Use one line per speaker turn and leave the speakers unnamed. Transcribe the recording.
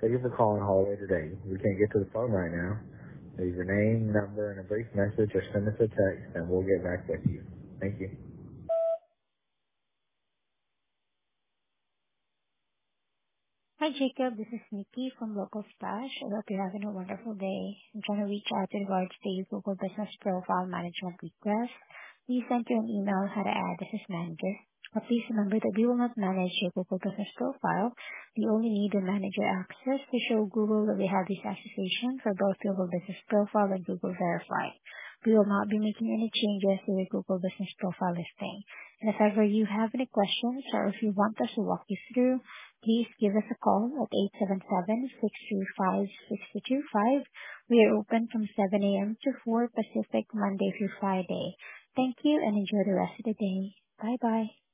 Thank you for calling Hallway today. We can't get to the phone right now. Leave your name, number, and a brief message or send us a text and we'll get back with you. Thank you.
Hi, Jacob. This is Nikki from Local Stash. I hope you're having a wonderful day. I'm trying to reach out in regards to your Google Business Profile Management request. We sent you an email how to add this as manager. But please remember that we will not manage your Google Business Profile. We only need the manager access to show Google that we have this association for both Google Business Profile and Google Verify. We will not be making any changes to your Google Business Profile listing. And if ever you have any questions or if you want us to walk you through, please give us a call at 877-635-6225. We are open from 7 a.m. to 4 Pacific, Monday through Friday. Thank you and enjoy the rest of the day. Bye-bye.